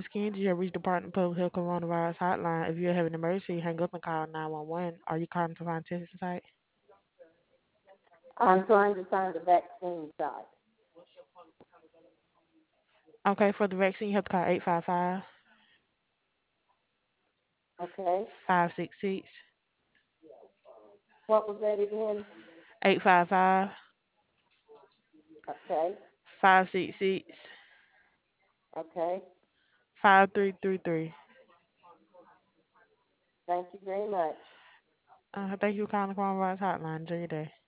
is Candy. You have reached the Department of Public Health Coronavirus Hotline. If you have an emergency, hang up and call 911. Are you calling to find testing site? I'm trying to find a vaccine site. Okay, for the vaccine, you have to call 855 Okay. 566 What was that again? 855 Okay. 566 Okay. 5333. Thank you very much. Thank you for calling the Coronavirus Hotline. Enjoy your day.